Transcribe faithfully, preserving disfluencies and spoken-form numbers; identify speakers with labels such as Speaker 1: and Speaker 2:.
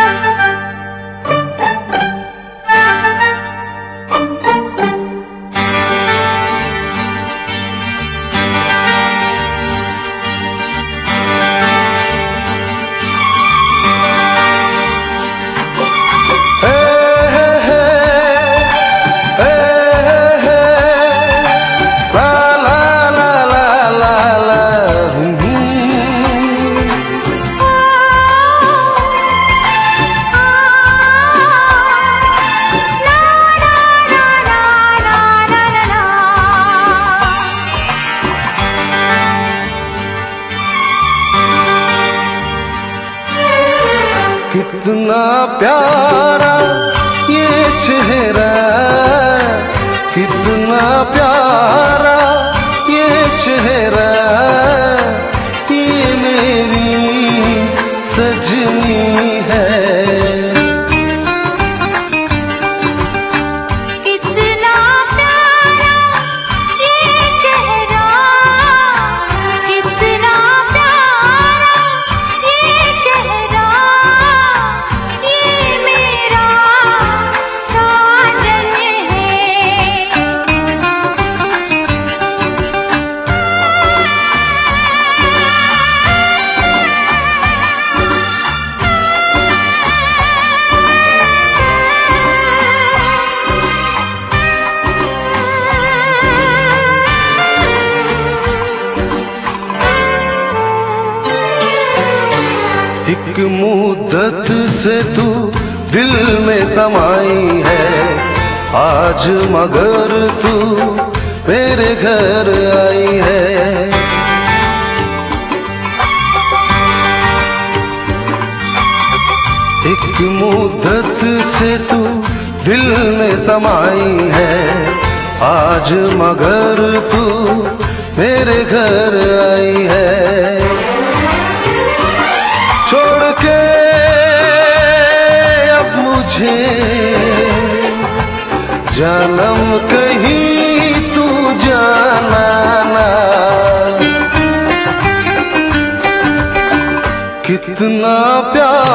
Speaker 1: कितना प्यारा ये चेहरा, कितना प्यारा ये चेहरा, ये मेरी सजनी है। एक मुद्दत से तू दिल में समाई है, आज मगर तू मेरे घर आई है। एक मुद्दत से तू दिल में समाई है, आज मगर तू मेरे घर आई है। छोड़ के अब मुझे जन्म कहीं तू जाना ना। कितना प्यार